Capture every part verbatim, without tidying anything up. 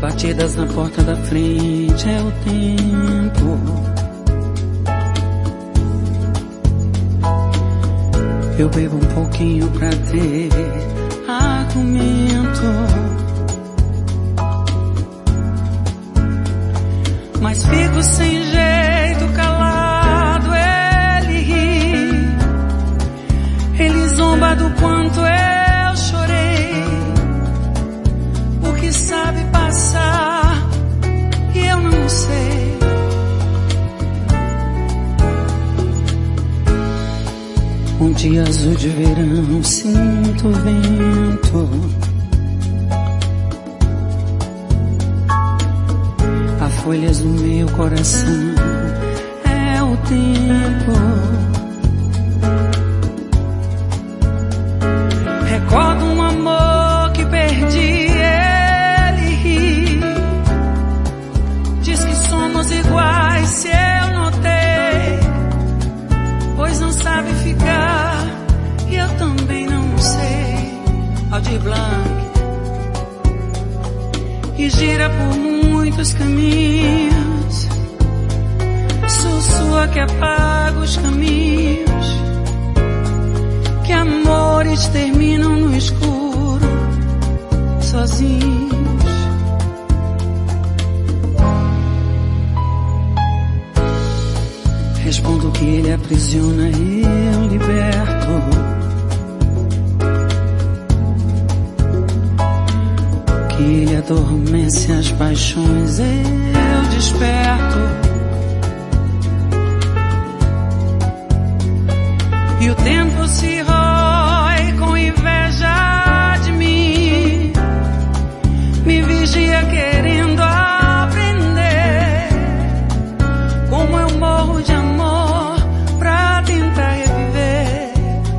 Batidas na porta da frente é o tempo. Eu bebo um pouquinho pra ter argumento, mas fico sem jeito, calado. Ele ri, ele zomba do quanto eu chorei, porque sabe passar e eu não sei. Um dia azul de verão, sinto o vento, há folhas no meu coração, é o tempo. Recordo um amor que perdi, ele ri, diz que somos iguais, se eu notei, pois não sabe ficar, e eu também não sei. Aldir Blanc. E gira por muitos caminhos, sussurra que apaga os caminhos, que amores terminam no escuro, sozinhos. Respondo que ele aprisiona, eu liberto, que ele adormece as paixões, eu desperto. E o tempo se rói com inveja de mim, me vigia querendo aprender como eu morro de amor pra tentar reviver.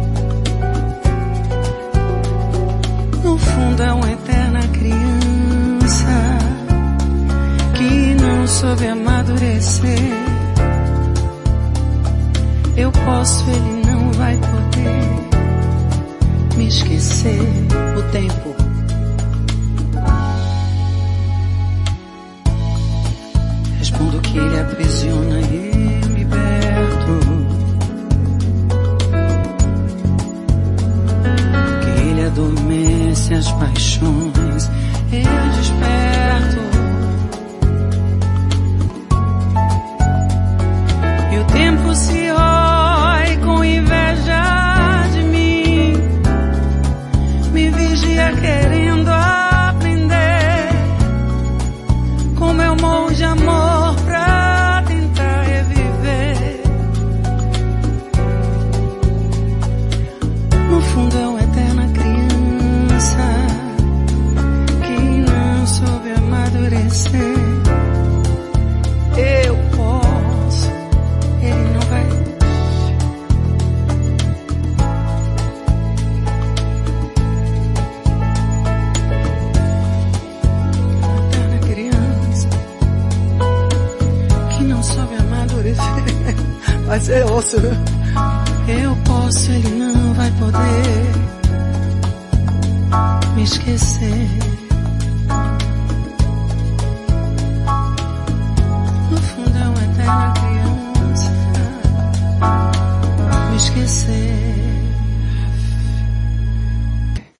No fundo é uma eterna criança que não soube amadurecer. Eu posso, ele não vai poder me esquecer. O tempo. Respondo que ele aprisiona, eu liberto, que ele adormece as paixões, eu desperto. E o tempo se rói com inveja de mim, me vigia querendo aprender como eu morro de amor pra tentar reviver. No fundo é uma eterna criança que não soube amadurecer. Eu posso, ele não vai. Eterna criança que não soube amadurecer. Vai ser osso, viu? Eu posso, ele não vai poder me esquecer.